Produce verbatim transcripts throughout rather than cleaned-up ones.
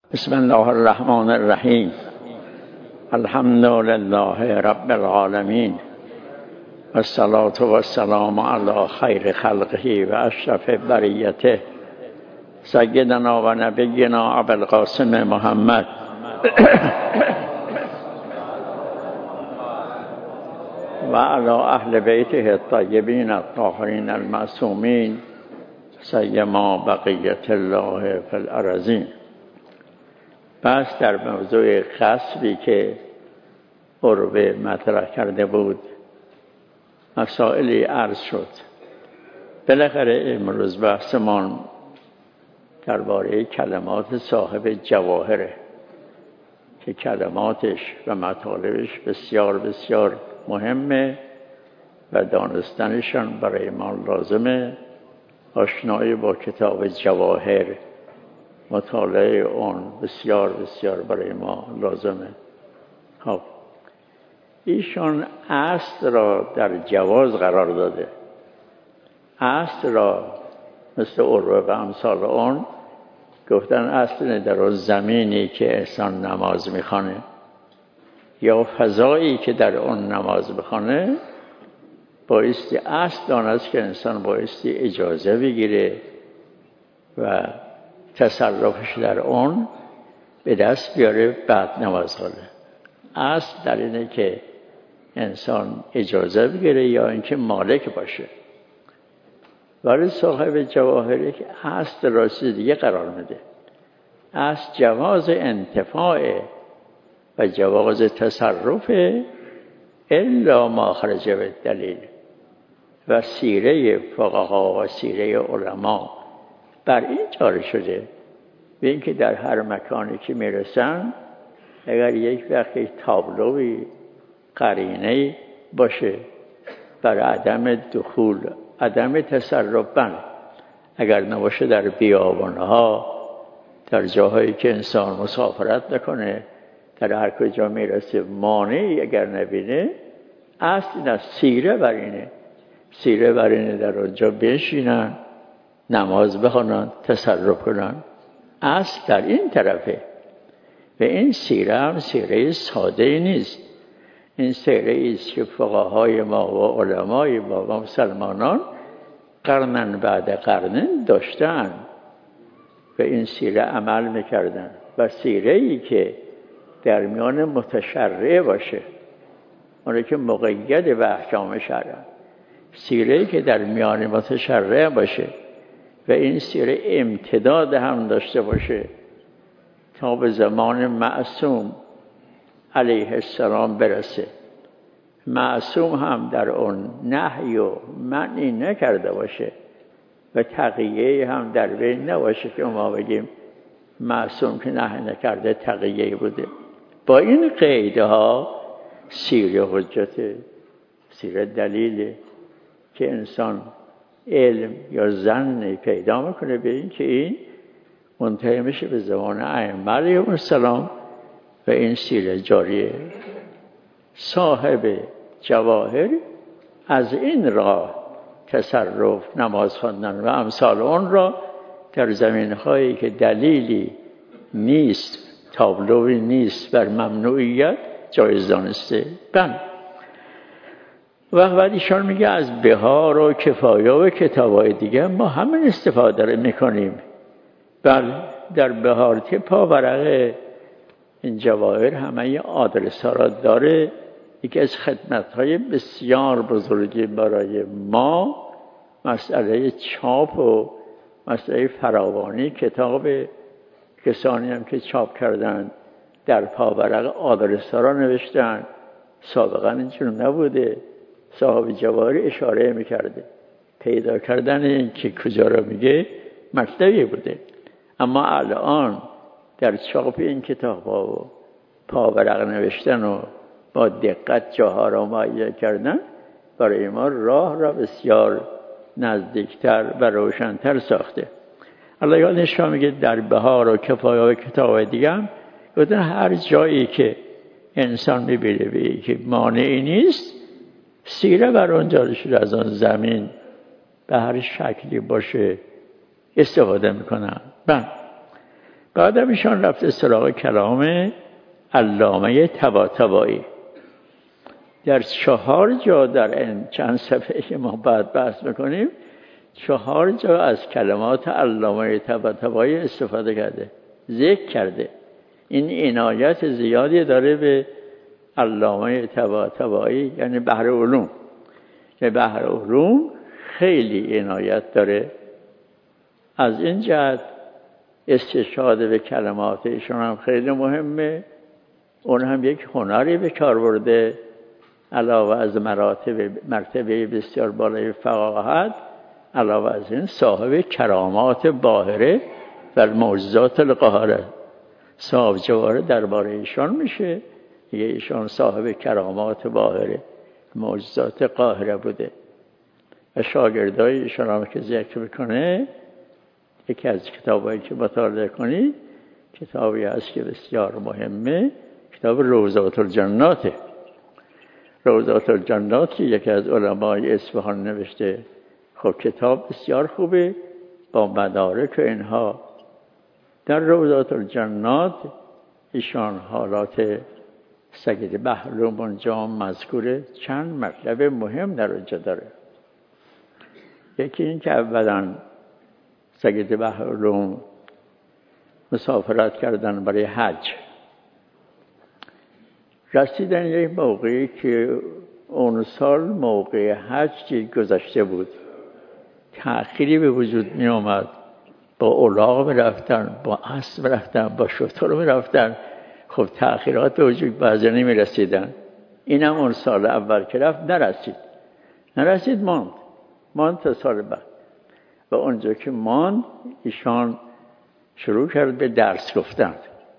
بسم الله الرحمن الرحیم. الحمد لله رب العالمین و الصلاة و السلام علی خیر خلقه و اشرف بریته سیدنا و نبینا ابوالقاسم محمد و علی اهل بیته الطیبین الطاهرین المعصومین سیما بقیت الله فی الارضین. بس در موضوع خصبی که عروه مطرح کرده بود مسائلی عرض شد. بالاخره امروز بحثمان درباره کلمات صاحب جواهره که کلماتش و مطالبش بسیار بسیار مهمه و دانستنشان برای ما لازمه. آشنایی با کتاب جواهر، مطالعه اون بسیار بسیار برای ما لازمه. خب ایشان اصل را در جواز قرار داده. اصل را مثل عروه و امثال اون گفتن اصل در زمینی که انسان نماز میخوانه یا فضایی که در اون نماز بخوانه بایستی اصل آن است که انسان بایستی اجازه بگیره و تصرفش در اون به دست بیاره بعد نماز خونه. اصل در اینه که انسان اجازه بگیره یا اینکه مالک باشه. ولی صاحب جواهری که اصل را چیز دیگه قرار میده. اصل جواز انتفاع و جواز تصرف الا ما خرج بالدلیل. و سیره فقها و سیره علما بر این جاری شده به اینکه در هر مکانی که میرسن اگر یک وقتی تابلوی قرینه باشه بر عدم دخول، عدم تصرف، بند اگر نباشه در بیابانها، در جاهایی که انسان مسافرت نکنه، در هر کجا میرسه مانعی اگر نبینه اصلا سیره بر اینه سیره بر اینه در اونجا بشینن، نماز بخونن، تصرف کنن. اصل در این طرفه. و این سیره هم سیره ساده نیست. این سیره است که فقهای ما و علمای ما و مسلمانان قرنن بعد قرنن داشتن و این سیره عمل میکردن. و سیره ای که در میان متشرع باشه، اونه که مقید به احکام شرع، سیره ای که در میان متشرع باشه و این سیره امتداد هم داشته باشه تا به زمان معصوم علیه السلام برسه. معصوم هم در اون نهی و منعی نکرده باشه و تقیه هم در بین نباشه که ما بگیم معصوم که نهی نکرده تقیه بوده. با این قیدها سیره حجته، سیره دلیله که انسان علم یا ظن پیدا میکنه به این که این منتهی میشه به زمان ائمه علیهم السلام و این سیره جاریه. صاحب جواهر از این راه تصرف، نماز خواندن و امثال اون را در زمینهایی که دلیلی نیست، تابلوی نیست بر ممنوعیت جایز دانسته. بند و بعد ایشان میگه از بهار و کفایا و کتابای دیگه ما همین استفاده رو میکنیم. بله در بهار که پا ورقه این جواهر همه آدرس ها را داره. یکی از خدمت‌های بسیار بزرگی برای ما مسئله چاپ و مسئله فراوانی کتاب. کسانی هم که چاپ کردن در پا ورق آدرس ها را نوشتن. سابقا اینجور نبوده. صاحب جواهر اشاره میکرده. پیدا کردن این که کجا را میگه مکتبی بوده. اما الان در چاپ این کتاب ها و پاورق نوشتن و با دقت جاها را معین کردن برای ما راه را بسیار نزدیکتر و روشنتر ساخته. الله یادش میگه در بهار و کفایا و کتاب دیگه هم گفتن هر جایی که انسان میبینه به که مانعی نیست سیره بر اونجا شده از آن زمین به هر شکلی باشه استفاده میکنن. بند بعدم ایشان رفته سراغ کلام علامه طباطبایی. در چهار جا در این چند صفحه که ما بعد بحث میکنیم چهار جا از کلمات علامه طباطبایی استفاده کرده، ذکر کرده. این عنایت زیادی داره به علامه طباطبایی، یعنی بحر علوم. که بحر علوم خیلی عنایت داره. از این جهت استشهاد به کلمات ایشون هم خیلی مهمه. اون هم یک هنری به کار برده، علاوه از مراتب مرتبه بسیار بالای فقاهت، علاوه از این صاحب کرامات باهره و معجزات القاهره. صاحب جواهر درباره ایشان میشه، یه ایشان صاحب کرامات باهره، معجزات قاهره بوده. و شاگردای ایشان هم که ذکر میکنه، یکی از کتابایی که مطالعه کنید کتابی هست که بسیار مهمه، کتاب روضات الجنات. روضات الجنات که یکی از علمای اصفهان نوشته. خب کتاب بسیار خوبه با مدارک و اینها. در روضات الجنات ایشان حالات سید بحرالعلوم اونجا مذکوره. چند مطلب مهم در اونجا داره. یکی این که اولا سید بحرالعلوم مسافرت کردن برای حج. رسیدن یک موقعی که اون سال موقع حج گذشته بود، تأخیری به وجود می آمد. با الاغ می رفتن، با اسب می رفتن، با شتر می رفتن. خب تأخیرات به وجود بعضی نمی رسیدن. این هم اون سال اول که رفت نرسید نرسید ماند ماند تا سال بعد. و اونجا که ماند ایشان شروع کرد به درس گفتن.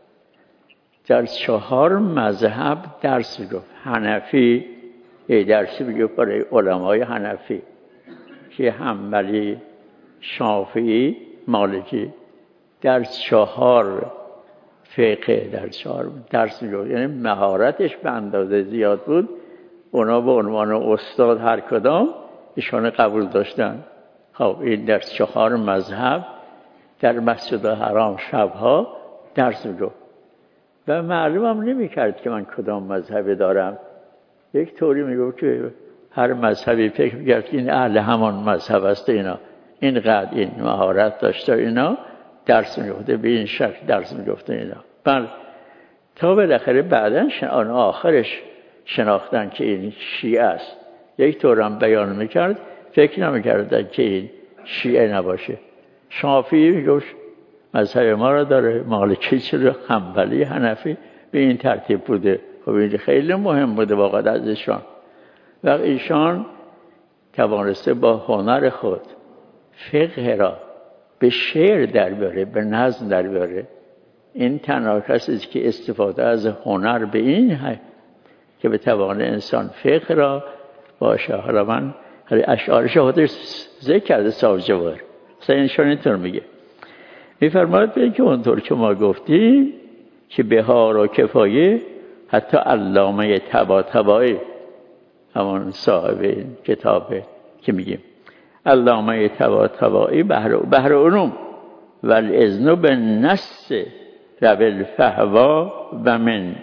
در چهار مذهب درس میگفت. حنفی یه درسی میگفت برای علمای حنفی که حنبلی، شافعی، مالکی. در چهار فقه در چهار درس میگفت. یعنی مهارتش به اندازه زیاد بود. اونا به عنوان استاد هر کدام ایشان قبول داشتن. خب این در چهار مذهب در مسجد حرام شبها درس میگفت. و معلومم نمی کرد که من کدام مذهبی دارم. یک طوری میگفت که هر مذهبی فکر میکرد که این اهل همان مذهب است. اینا اینقدر این مهارت داشته، اینا درس میگفته به این شکل درس میگفته اینا. بله تا بالاخره بعدن آن آخرش شناختن که این شیعه است. یک طورم بیان میکرد فکر نمیکردن که این شیعه نباشه. شافعی میگفت مذهب ما را داره، مالکی چرا، حنبلی، حنفی، به این ترتیب بوده. خب این خیلی مهم بوده واقعا از ایشان. و ایشان توانسته با هنر خود فقه را به شعر در بیاره، به نظم در بیاره. این تنها کسی است که استفاده از هنر به این های که به توان انسان فقه را باشه. حالا من اشعارش خودش ذکر کرده صاحب جواهر. مثلا اینشان اینطور میگه، میفرماید به که اونطور که ما گفتیم که بهار و کفایه حتی علامه طباطبایی همون صاحب این کتابه که میگیم علامه طباطبایی بحر بحر علوم و الاذن بالنص رب الفهوا و من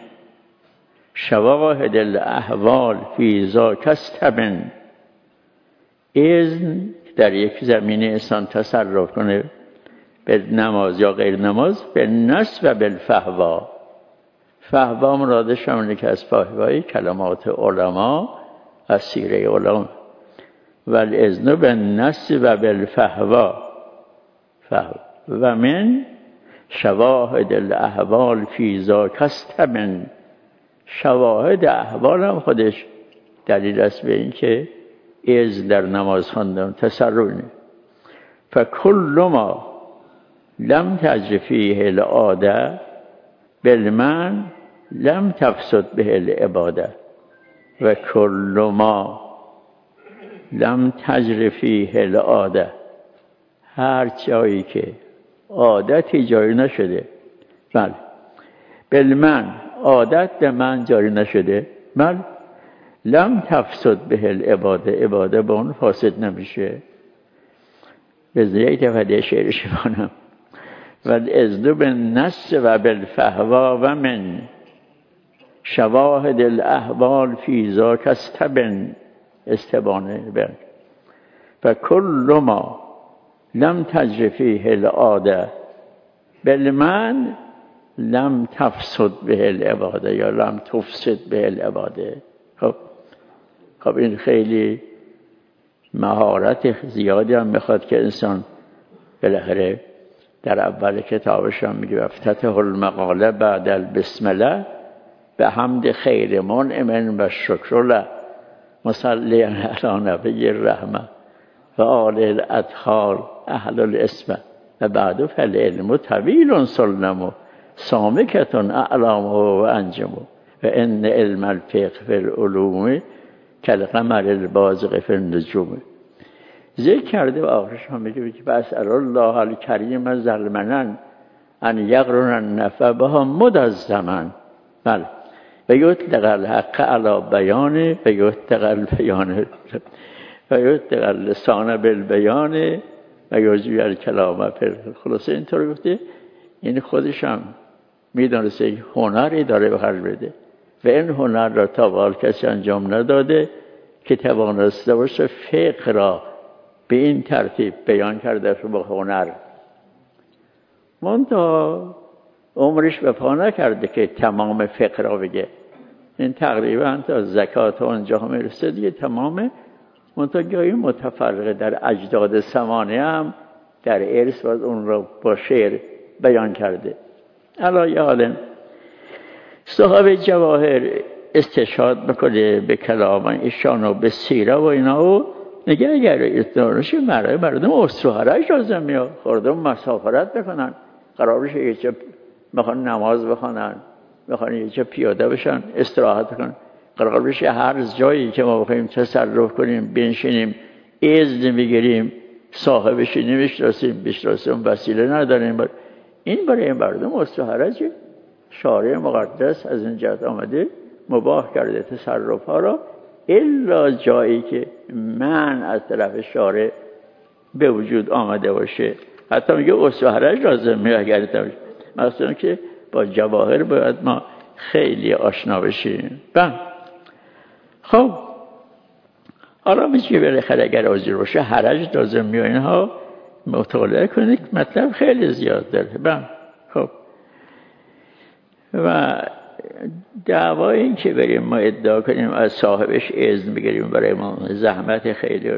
شواهد الاحوال فی ذاک استبن. اذن در یک زمینه انسان تصرف کنه به نماز یا غیر نماز، به نص و بالفهوا. فهوا مرادش همونه که از فهوای کلمات علما از سیره علما. و الاذن بالنص و بالفهوا و من شواهد الاحوال فی ذاک استبن. شواهد احوال هم خودش دلیل است به این که اذن در نماز خواندن تصرف نه. فکل ما لم تجر فیه العاده بالمن لم تفسد به العباده و کل ما لم تجر فیه العاده، هر جایی که عادتی جاری نشده، بله بالمن عادت به من جاری نشده، بله لم تفسد به العباده، عباده به اون فاسد نمیشه. به یک دفعه شعرش کنم. و الازد بالنص و بالفهوا و من شواهد الاحوال فی ذاک استبن استبانه بن و کل ما لم تجر فیه العاده بالمن لم تفسد به العباده یا لم تفسد به العباده. خب خب این خیلی مهارت زیادی هم میخواد که انسان بالاخره در اول کتابش هم میگه افتتح المقاله بعد البسمله به حمد خیر منعم و شکر له مصلی علی نبی الرحمه و آل الاطهار اهل الاسم و بعد فالعلم طویل سلم سامکتون اعلام و انجم و ان علم الفقه فی العلوم کالقمر البازغ فی النجوم. ذکر کرده و آخرش هم میگه که بسأل الله الکریم ظلمنا ان یقرن النفع بها مد الزمن بله و یطلق الحق علی بیان و یطلق البیان و یطلق اللسان بالبیان و یجری الکلام فی خلاصه اینطور گفته. این خودش هم میدونسته هنری داره به خرج بده و این هنر را تا به حال کسی انجام نداده که توانسته باشه فقه را به این ترتیب بیان کرده با هنر. منتها عمرش وفا نکرده که تمام فقه را بگه. این تقریبا تا زکات اونجا هم میرسه دیگه تمامه. منتها گاهی متفرقه در اجداد ثمانیه هم در ارث و اون را با شعر بیان کرده. علایه حال صاحب جواهر استشهاد میکنه به کلام ایشان و به سیره و اینا و نگه اگر اتنانش مردم استروحرش لازم میاد خوردم مسافرت بکنن قرار بشه یه چه میخوان نماز بخونن میخوان یه چه پیاده بشن استراحت بکنن قرار بشه هر جایی که ما بخوایم تصرف کنیم بنشینیم اذن بگیریم صاحبشی نمیشناسیم بشناسیم وسیله نداریم. این برای مردم استروحرجه. شارع مقدس از این جهت آمده مباح کرده تصرف ها را الا جایی که من از طرف شارع به وجود آمده باشه. حتی میگه استروحرج لازم میگه اگر مثلا که با جواهر باید ما خیلی آشنا بشیم. بله خب حالا میشه بالاخره اگر حاضر باشه حرج لازم میگه اینها مطالعه کنید مطلب خیلی زیاد داره. بله خب و دعوای این که بریم ما ادعا کنیم از صاحبش اذن بگیریم برای ما زحمت خیلی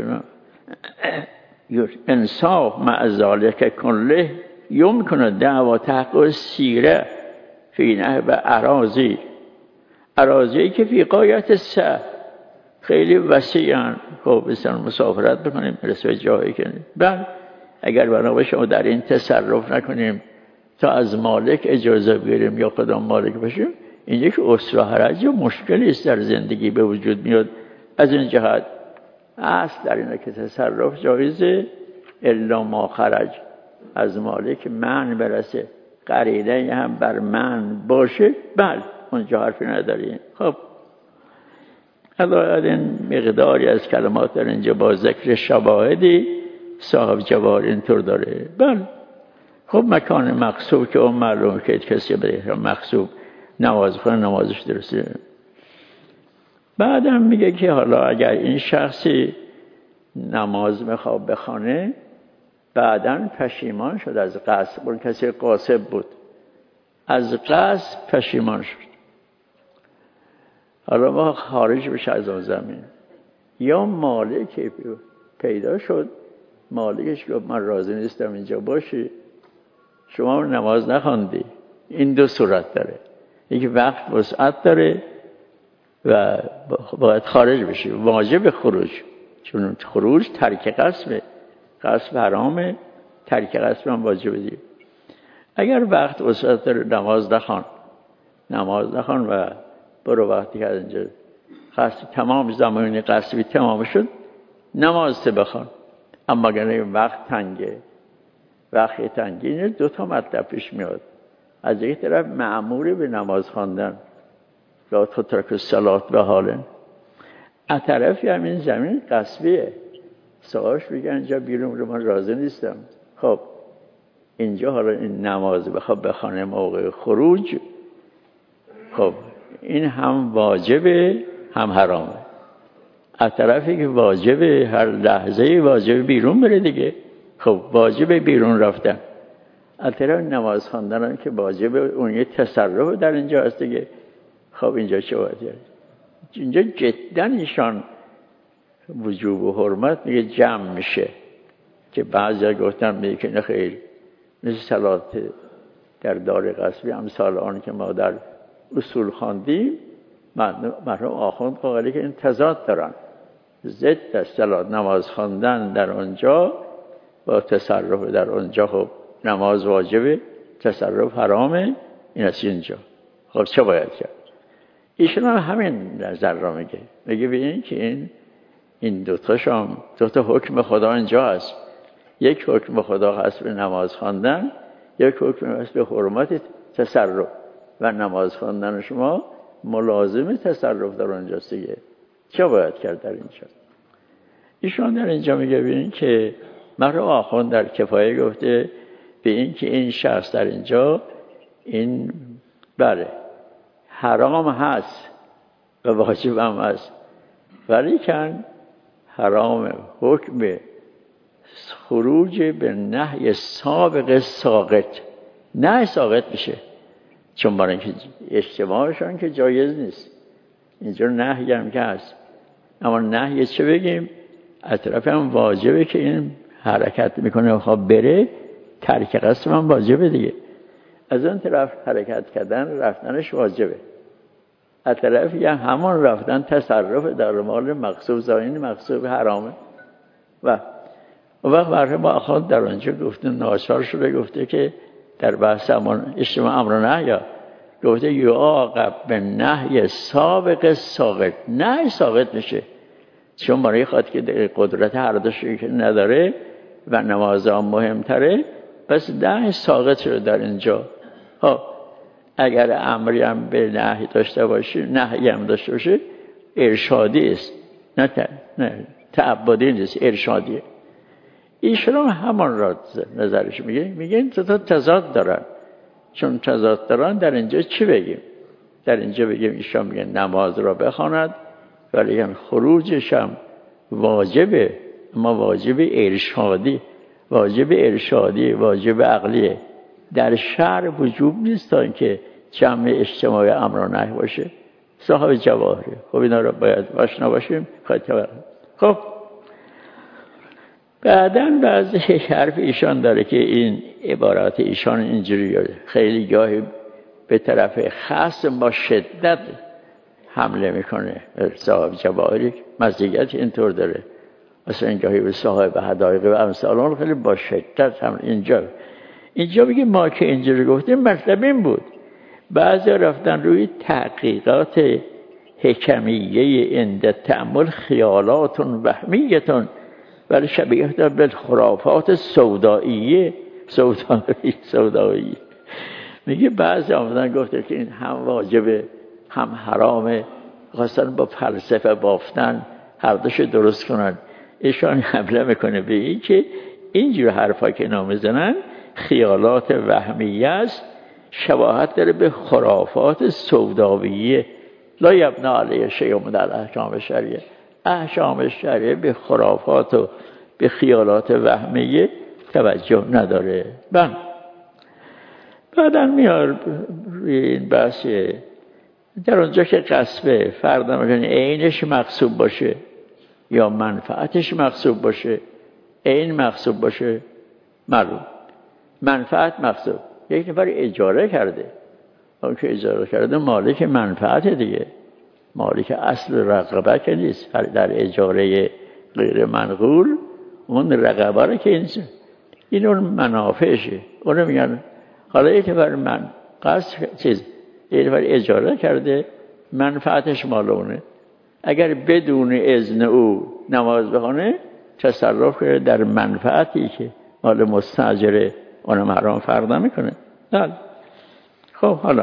انصاف مع ذالک کله یمکن دعوا تحقق سیره فی نحو اراضی اراضی که فی غایت سع خیلی وسیعن. خب بسیار مسافرت بکنیم برسه به جایی کنیم. بله اگر بنا باشه ما در این تصرف نکنیم تا از مالک اجازه بگیریم یا خودمون مالک باشیم این یک استروحرج و مشکلی است در زندگی به وجود میاد. از این جهت اصل در اینه که تصرف جایزه الا ما خرج از مالک من برسه قرینه هم بر من باشه بله اونجا حرفی نداریم. خب الان این مقداری از کلمات در اینجا با ذکر شواهدی صاحب جواهر اینطور داره. بله خب مکان مقصود که اون معلومه که کسی به مقصود نماز خونه نمازش درسته. بعد هم میگه که حالا اگر این شخصی نماز میخواد بخونه بعداً پشیمان شد از قصد. اون کسی قاصد بود از قصد پشیمان شد. حالا ما خارج بشه از آن زمین یا مالک پیدا شد مالکش گفت من راضی نیستم اینجا باشی شما نماز نخواندی. این دو صورت داره. یکی وقت وسعت داره و باید خارج بشی واجب خروج چون خروج ترک قصبه قصب حرامه ترک قصب هم واجب دیگه. اگر وقت وسعت داره نماز نخوان نماز نخوان و برو وقتی که از اینجا قصب تمام زمانی قصبی تمام شد نماز ته بخوان. اما اگر وقت تنگه وقت تنگی اینه دو تا مطلب پیش میاد. از یک طرف مأمور به نماز خواندن لا تترک الصلاة به حاله از طرفی همین زمین قصبیه صاحبش میگه اینجا بیرون رو من راضی نیستم. خب اینجا حالا این نماز بخواد بخونه موقع خروج، خب این هم واجبه هم حرامه. از طرفی که واجبه هر لحظه واجبه بیرون بره دیگه، خب واجبه بیرون رفتن. از طرف نماز خواندن هم که واجبه، اون یه تصرف در اینجا هست دیگه. خب اینجا چه باید کرد؟ اینجا جدا ایشان وجوب و حرمت میگه جمع میشه، که بعضی گفتن میگه که نه خیر، مثل صلات در دار قصبی امثال آن که ما در اصول خواندیم، مرحوم آخوند قائله که این تضاد دارن، ضد صلات نماز خواندن در اونجا با تصرف در اونجا. خب نماز واجبه، تصرف حرامه، این است اینجا. خب چه باید کرد؟ ایشون هم همین نظر را میگه، میگه ببینید که این این دوتا شام دوتا حکم خدا اینجا هست. یک حکم خدا هست به نماز خواندن، یک حکم هست به حرمت تصرف، و نماز خواندن شما ملازم تصرف در اونجاست دیگه. چه باید کرد در اینجا؟ ایشون در اینجا میگه ببینید که مرحوم آخوند در کفایه گفته به این که این شخص در اینجا این بله حرام هست و واجب هم هست، ولی کن حرام حکم خروج به نهی سابق ساقط، نهی ساقط میشه، چون برای اینکه اجتماعشان که جایز نیست. اینجا نهی هم که هست، اما نهی چه بگیم؟ از طرف هم واجبه که این حرکت میکنه خواه بره، ترک قصد هم واجبه دیگه. از اون طرف حرکت کردن رفتنش واجبه، از طرف یه همون رفتن تصرف در مال مغصوب زاین مغصوب حرامه. و اون وقت مرحوم آخوند در اونجا گفته ناچار شده، گفته که در بحث همون اجتماع امر و نهی گفته یعاقب به نهی سابق ساقط، نهی ساقط میشه، چون برای خاطر که قدرت هر دوشی که نداره و نماز هم مهمتره، پس نهی ساقط شده در اینجا. ها اگر امری هم به نهی داشته باشه، نهی هم داشته باشه، ارشادی است، نه نه تعبدی نیست، ارشادیه. ایشون همان را نظرش میگه، میگه این تا تضاد دارن. چون تضاد دارن در اینجا چی بگیم؟ در اینجا بگیم ایشون میگه نماز را بخواند، ولی هم خروجش هم واجبه، اما واجب ارشادی، واجب ارشادی، واجب عقلیه. در شرع وجوب نیست تا اینکه جمع اجتماعی امر و نهی باشه. صاحب جواهره، خب اینا رو باید آشنا باشیم. خب بعداً بعضی حرف ایشان داره که این عبارات ایشان اینجوری خیلی گاهی به طرف خصم با شدت حمله میکنه. صاحب جواهری مزیت اینطور داره، مثلا این گاهی به صاحب حدایق و امثال خیلی با شدت حمله. اینجا اینجا میگه ما که اینجوری گفتیم مطلب این بود. بعضی رفتن روی تحقیقات حکمیه عند تأمل خیالات وهمیتون ولی شبیه به خرافات سوداییه سودایی سودایی میگه بعضی آمدن گفته که این هم واجبه هم حرامه، خواستن با فلسفه بافتن هر دوش درست کنن. ایشان حمله میکنه به این که اینجور حرفا که نام میزنن خیالات وهمیه است، شباهت داره به خرافات سوداویه. لا یبنا علیه شیء من الاحکام الشرعیه، احکام شرعیه به خرافات و به خیالات وهمیه توجه نداره. بله بعدا میار این بحث در اونجا که قصبه فرد نمیکنه عینش مقصود باشه یا منفعتش مقصود باشه. عین مقصود باشه معلوم، منفعت مقصود. یک نفر اجاره کرده، اون که اجاره کرده مالک منفعت دیگه، مالک اصل رقبه که نیست. در اجاره غیر منقول اون رقبه رو که اینجا این اون منافعشه، اونو میگن. حالا یک نفر من قصد چیز یک نفر اجاره کرده منفعتش مال اونه، اگر بدون اذن او نماز بخونه تصرف کرده در منفعتی که مال مستاجره، اونم حرام فرق نمیکنه. نه خب حالا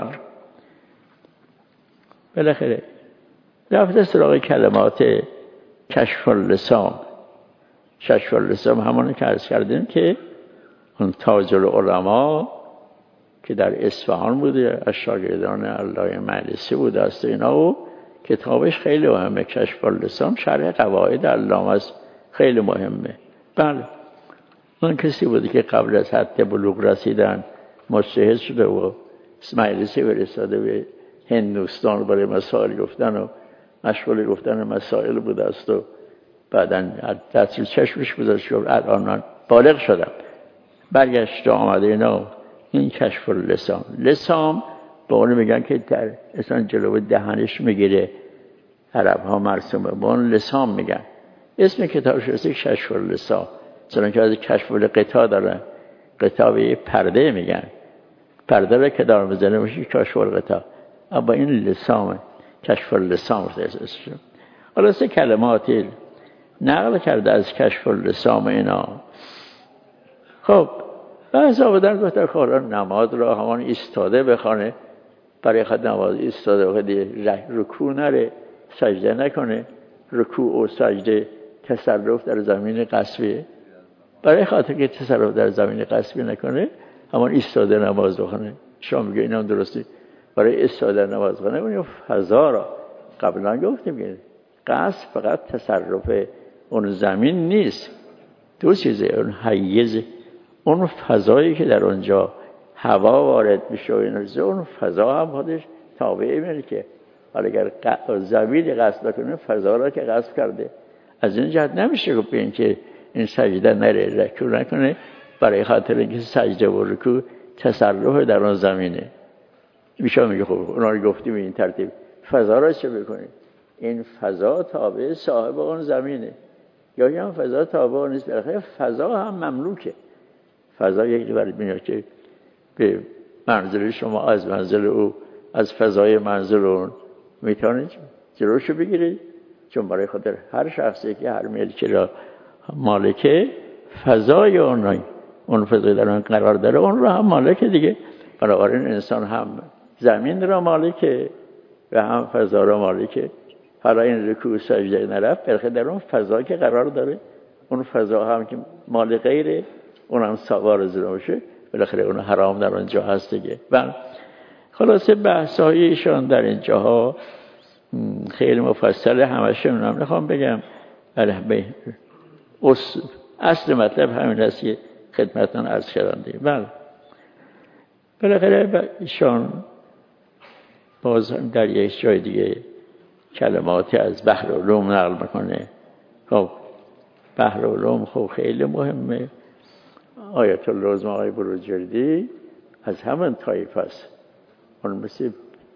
بالاخره رفته سراغ کلمات کشف اللسان. کشف اللسان همونه که عرض کردیم که اون تاج العلماء که در اصفهان بوده، از شاگردان علامه مجلسی بوده است اینا، و کتابش خیلی مهمه، کشف اللسان، شرح قواعد علامه است، خیلی مهمه. بله اون کسی بوده که قبل از حد بلوغ رسیدن مجتهد شده و مجلسی فرستاده به هندوستان برای مسائل گفتن و مشغول گفتن مسائل بوده است و بعداً دست رو چشمش گذاشت و الان بالغ شدم، برگشت آمده اینا. این کشف اللسان، لسان به اون میگن که در اصلا جلو دهنش میگیره، عرب ها مرسومه به اون لسان میگن. اسم کتابش هست کشف اللسان، چون که از کشف القطاع دارن، قطاع به پرده میگن، پرده رو که دار بزنه میشه کشف القطاع، اما این لسان کشف اللسان است. حالا سه کلماتی نقل کرده از کشف اللسان اینا. خب بعضی آمدن گفتن خورا نماز را همان ایستاده بخونه، برای خود نماز ایستاده بخونه، رکوع نره، سجده نکنه، رکوع و سجده تصرف در زمین قصبیه، برای خاطر که تصرف در زمین قصبی نکنه همان ایستاده نماز بخونه. شما میگه اینا درستی، برای ایستاده نماز بخونه. اون فضا را قبلا گفتیم که قصد فقط تصرف اون زمین نیست، دو چیزه، اون حیز، اون فضایی که در اونجا هوا وارد میشه و این اون فضا هم خودش تابعه میره که حالا اگر زمین قصد نکنه فضا را که قصد کرده، از این جهت نمیشه گفت این که این سجده نره، رکوع نکنه، برای خاطر اینکه سجده و رکوع تصرف در اون زمینه. میشه میگه خب اونا رو گفتیم این ترتیب، فضا را چه بکنیم؟ این فضا تابع صاحب اون زمینه، یا هم فضا تابع اون نیست، بالاخره فضا هم مملوکه. فضا یک جوری میاد که به منزل شما از منزل او، از فضای منزل اون میتونید جلوشو بگیرید، چون برای خاطر هر شخصی که هر ملکی را مالکه، فضای اون اون فضای در اون قرار داره، اون را هم مالکه دیگه. بنابراین انسان هم زمین را مالکه و هم فضا را مالکه. حالا این رکوع سجده نرفت، بالاخره در اون فضا که قرار داره، اون فضا هم که مال غیره، اون هم سوار زیر باشه، بالاخره اون حرام در اونجا هست دیگه. بله خلاصه بحث‌های ایشان در اینجاها خیلی مفصله، همشون هم نخوام بگم. بله اصل مطلب همین است که خدمتتون عرض کردم دیگه. بله بالاخره ایشان باز هم در یک جای دیگه کلماتی از بحر علوم نقل میکنه. خب بحر علوم خب خیلی مهمه. آیت الله عظمی آقای بروجردی از همون طایفه است. اون مثل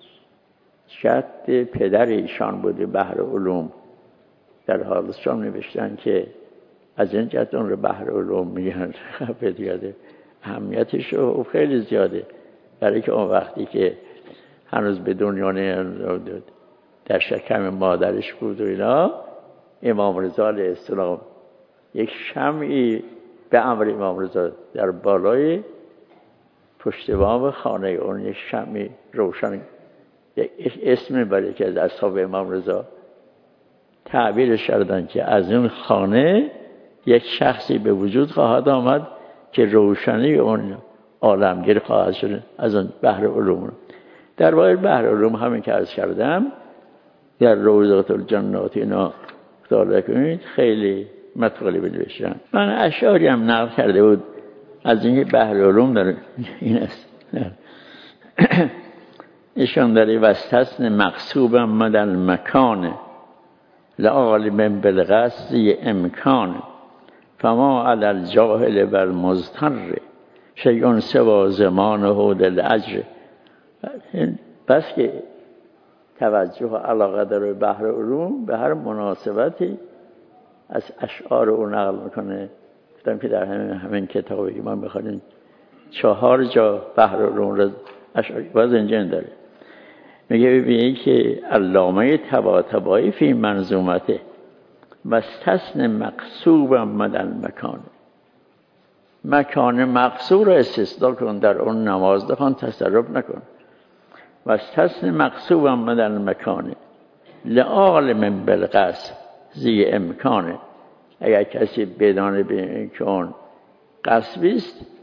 جد پدر ایشان بوده بحر علوم. در حالشان نوشتن که از این جد اون رو بحر علوم میگن. خیلی اهمیتش خیلی زیاده، برای که اون وقتی که هنوز به دنیا نیامده در شکم مادرش بود و اینا، امام رضا علیه السلام یک شمعی به امر امام رضا در بالای پشت بام خانه اون یک شمعی روشن، یک اسم برای که از اصحاب امام رضا تعبیرش کردن که از این خانه یک شخصی به وجود خواهد آمد که روشنی اون عالمگیر خواهد شد از اون بحر علوم. در واقع بحر علوم همین که عرض کردم در روضات الجنات اینا مطالعه کنید، خیلی مطالبی بنوشتن. من اشعاری هم نقل کرده بود از این بحر علوم داره این است. ایشان داره واستثن مقصوبا مدل مکان لعالم بالغصی امکان فما علی الجاهل و المضطر شیء سوى زمانه للاجر. بس که توجه و علاقه داره بحر علوم، به هر مناسبتی از اشعار او نقل میکنه. گفتم که در همین همین کتابی که من بخونیم چهار جا بحر علوم را اشعار باز اینجا داره. میگه ببینید که علامه طباطبایی فی منظومته واستثن مقصوبا مدل مکان، مکان مقصور را استثنا کن، در اون نماز بخوان تصرف نکن. واستثن مقصوبا مدل مکان لعالم بالغصب ذی امکانه. اگر کسی بدانه به این که اون قصبی است،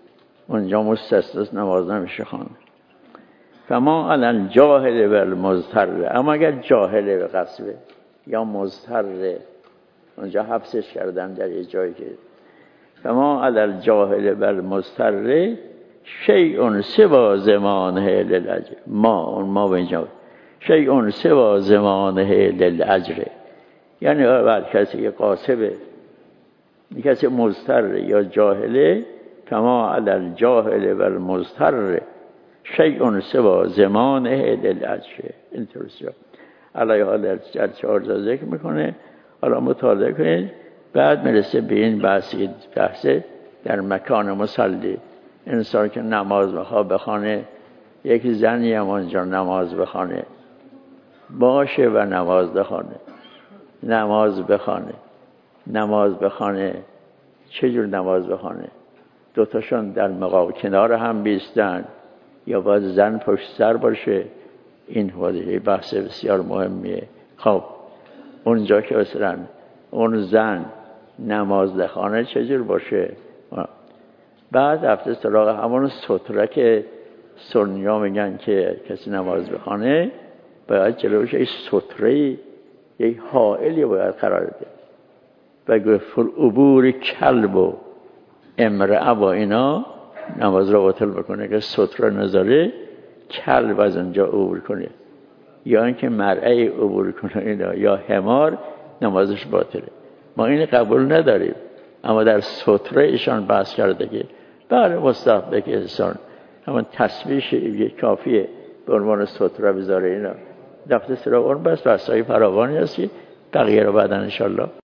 اونجا مستثناست، نماز نمیشه خواند. فما علی الجاهل و المضطر، اما اگر جاهله به قصبه یا مضطره، اونجا حبسش کردن در یه جایی که فما علی الجاهل و المضطر شیء سوى زمانه للاجر، ما اون ما به اینجا شیء سوى زمانه للاجر، یعنی اول کسی که قاصبه، کسی مضطر یا جاهله، فما علی الجاهل و المضطر شیء سوى زمانه للاجر. اینطوریه. علیه حال در چهار جا ذکر میکنه، حالا مطالعه کنید. بعد میرسه به این بحثی بحثه در مکان مصلی، انسان که نماز بخواه بخانه، یک زنی هم اونجا نماز بخانه باشه و نماز بخانه نماز بخانه نماز بخانه چجور نماز بخانه؟ دوتاشون در مقابل کنار هم بیستن یا باید زن پشت سر باشه؟ این واضحه بحث بسیار مهمیه. خب اونجا که مثلا اون زن نماز بخانه چجور باشه؟ بعد رفته سراغ همون ستره که سنیا میگن که کسی نماز بخانه باید جلوش یک ستره، یک حائلی باید قرار ده. و گفت عبور کلب و امرأه با اینا نماز را باطل بکنه که ستره نذاره، کلب از اونجا عبور کنه یا اینکه مرأه عبور کنه اینا یا حمار، نمازش باطله. ما این قبول نداریم، اما در ستره ایشان بحث کرده که بله مستحبه که انسان همون تسبیح کافیه به عنوان ستره بذاره اینا. دفعه سراغ اون بس بحثای فراوانی هستی، بقیه رو بعدن انشالله